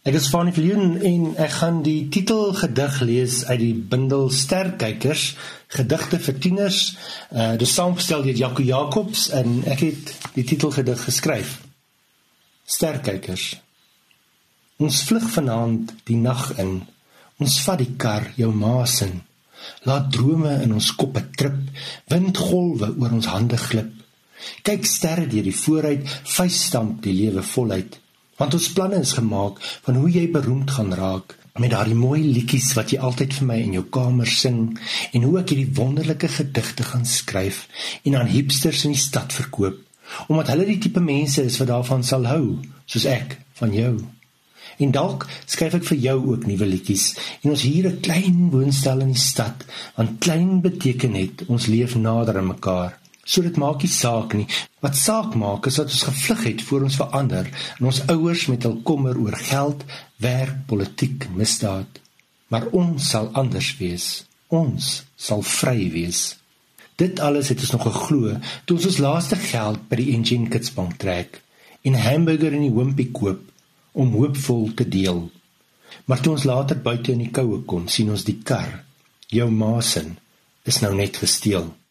Ek is Fanie Viljoen en ek gaan die titelgedig lees uit die bundel Sterkykers, gedigte vir tieners. Dit is saamgestel deur Jaco Jacobs en ek het die titelgedig geskryf. Sterkykers. Ons vlug vanaand die nag in, ons vat die kar jou maas in. Laat drome in ons koppe trip, windgolwe oor ons hande glip. Kyk sterre deur die vooruit, vuisstamp die lewe voluit. Want ons planne is gemaak van hoe jy beroemd gaan raak, met daardie mooi liedjies wat jy altyd vir my in jou kamer sing, en hoe ek hierdie wonderlike gedigte gaan skryf, en aan hipsters in die stad verkoop, omdat hulle die tipe mense is wat daarvan sal hou, soos ek van jou. En dalk skryf ek vir jou ook nuwe liedjies, en ons hier 'n klein woonstel in die stad, want klein beteken net, ons leef nader aan mekaar. So dit maak nie saak nie. Wat saak maak is dat ons gevlug het voor ons verander en ons ouers met hul kommer oor geld, werk, politiek, misdaad. Maar ons sal anders wees. Ons sal vry wees. Dit alles het ons nog geglo toe ons laaste geld by die Engine Kitsbank trek en 'n hamburger in die Wimpy koop om hoopvol te deel. Maar toe ons later buite in die koue kom, sien ons die kar, jou maasin, is nou net gesteel.